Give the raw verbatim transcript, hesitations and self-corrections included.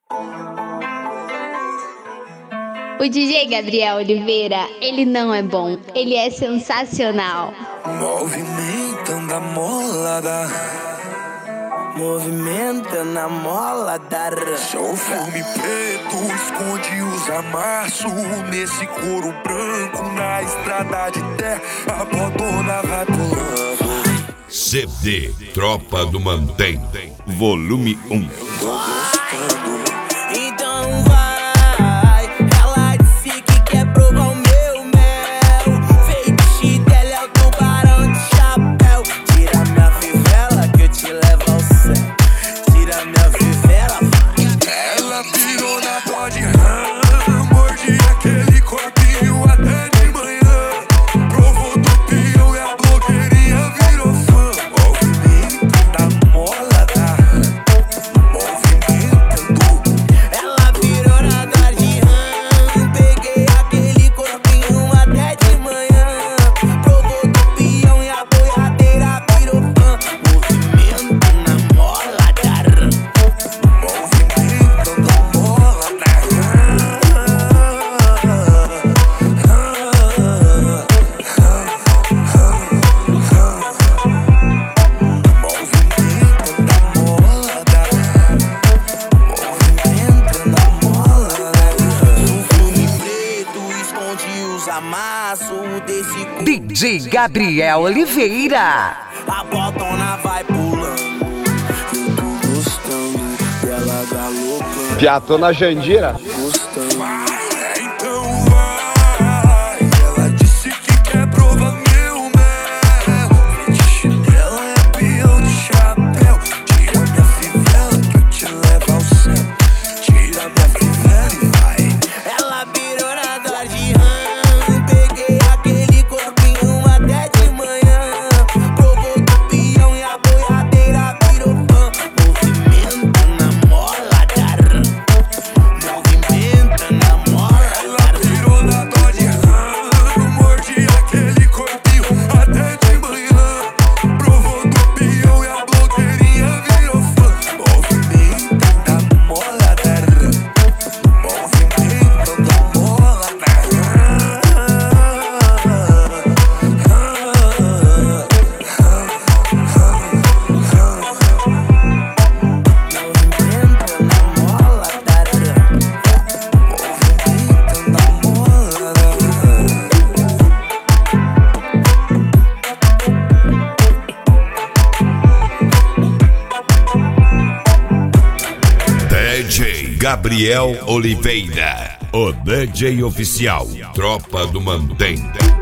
O D J Gabriel Oliveira, ele não é bom, ele é sensacional. Movimentando a molada, movimentando a molada. Seu filme preto esconde os amassos nesse couro branco na estrada de terra. A botona vai pulando. C D Tropa do Mantém, volume um. Então vai, ela disse que quer provar o meu mel. Feitiço dela é o tubarão de chapéu. Tira minha fivela que eu te levo ao céu. Tira minha fivela, vai. Ela pirou na Dodge Ram, mordi aquele corpinho até de manhã. Provou do pião e a blogueirinha virou fã. Movimento da mola, tá? Ela virou na Dodge Ram, peguei aquele corpinho até de manhã. Provou do pião e a boiadeira virou fã. Movimento na mola da Ram. Movimento da mola da Ram. D J Gabriel Oliveira. A botona vai pulando, eu tô gostando dela galopando. Já tô na Jandira. Gostando. Vai, então vai. Ela disse que quer provar meu mel. Feitiço dela é peão de chapéu. Tira minha fivela que eu te levo ao céu. Tira minha fivela e vai. Ela virou na Dodge Ram, peguei aquele corpinho até de manhã. Provou do pião e a boiadeira virou fã. Movimento na mola da Ram. Movimento na mola. Ela virou na Dodge Ram, mordi aquele corpinho até de manhã. Provou do pião e a blogueirinha virou fã. Movimento da mola da Ram. Movimento da mola da Ram. D J Gabriel Oliveira, o D J oficial, Tropa do Mantém.